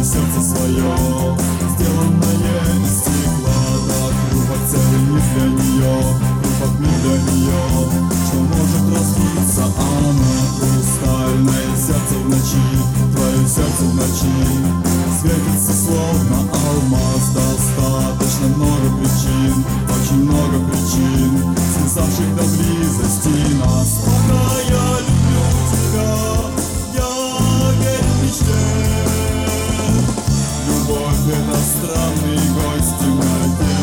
сердце свое, сделанное из стекла. Так хрупок целый мир для нее, хрупок мир для нее, что может разбиться она. Хрустальное сердце в ночи, твое сердце в ночи светится словно алмаз. Достаточно много причин, очень много причин, связавших до близости нас. Пока я люблю тебя, я верю в мечте. Любовь — это странный гость в темноте.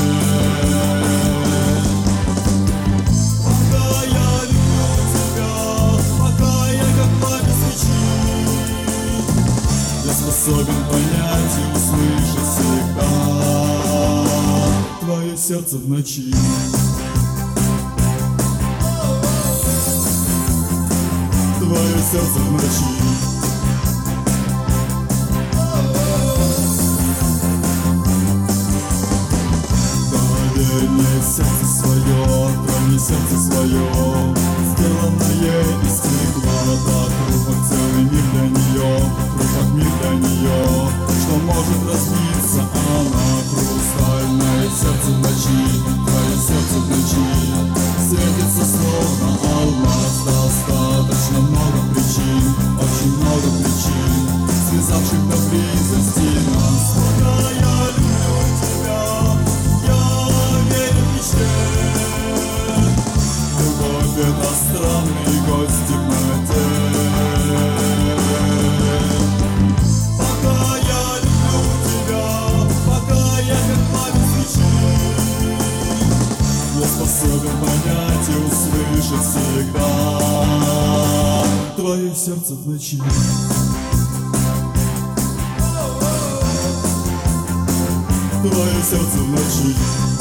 Пока я люблю тебя, пока я как пламя свечи, я способен понять и услышать всегда твое сердце в ночи. Твое сердце в ночи. Доверь мне сердце свое, трони сердце свое, сделанное из стекла. Так хрупок целый мир для нее, хрупок мир для нее, что может разбиться она. Хрустальное сердце в ночи, твое сердце в ночи светится словно алмаз. Достаточно много причин, очень много причин, связавших до близости нас. Пока я люблю тебя, я верю в мечте. Любовь — это странный гость в темноте. Пока я люблю тебя, пока я как пламя свечи, я способен понять и услышать всегда твое сердце в ночи. Твое сердце в ночи.